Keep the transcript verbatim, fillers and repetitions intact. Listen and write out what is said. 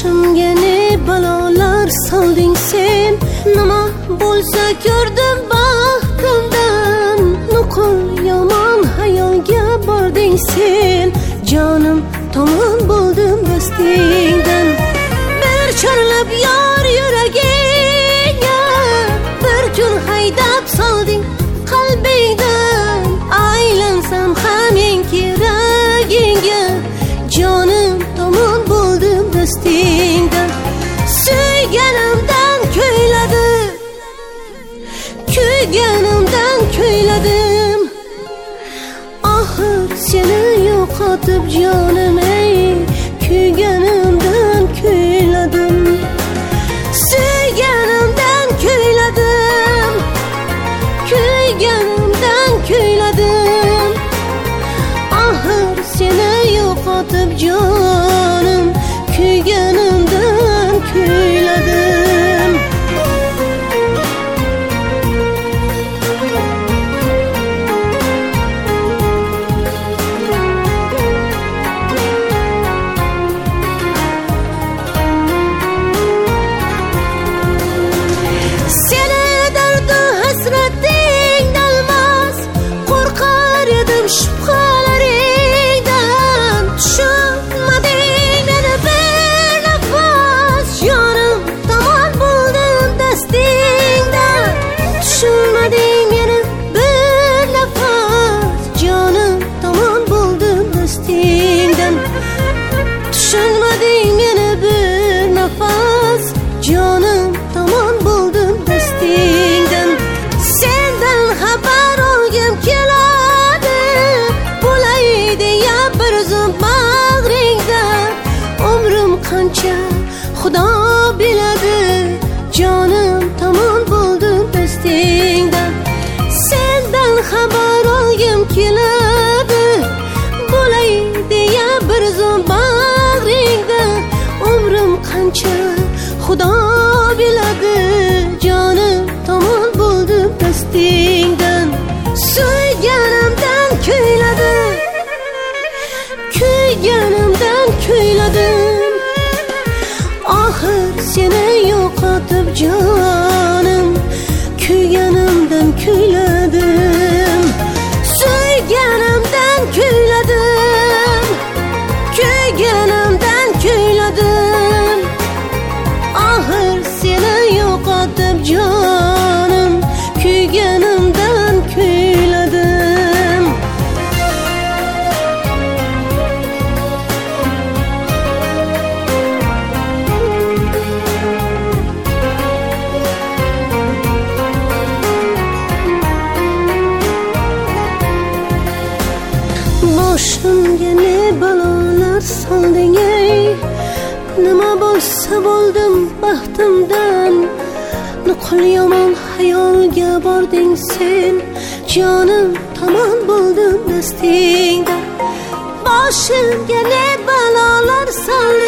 boshimga ne balolar solding sen. Nima bo'lsa ko'rdim baxtimdan, nuqul yomon hayolga bording sen. Jonim tomon bo'ldim do'stingdan. Bir chorlab yor yuragiga, bir kun haydab solding qalbingdan. Aylansam ham men keragingga, jonim tomon bo'ldim do'stingdan. Suyganimdan kuyladim, kuyganimdan kuyladim. Axir seni yo'qotib jonim ey, kuyganimdan kuyladim. Suyganimdan kuyladim, kuyganimdan kuyladim. Axir seni yo'qotib jonim, kuyganimdan kuyladim. Jonim tomon bo'ldim do'stingdan. Sendan xabar olgim keladi, bo'lay deya bir zum bag'ringda. Umrim qancha Xudo biladi, jonim tomon bo'ldim do'stingdan. Sendan xabar olgim keladi, bo'lay deya bir zum bag'ringda. Umrim qancha Xudo biladi, jonim tomon bo'ldim do'stingdan. Suyganimdan kuyladim, kuyganimdan kuyladim. Axir seni yo'qotib jonim, kuyganimdan kuyladim. Suyganimdan kuyladim, kuyganimdan kuyladim. Axir seni yo'qotib jonim, kuyganimdan kuyladim. Boshimga ne balolar solding ey, nima bo'lsa bo'ldim baxtimdan. Nuqul yomon hayolga bording sen, jonim tomon bo'ldim do'stingdan. Boshimga ne balolar solding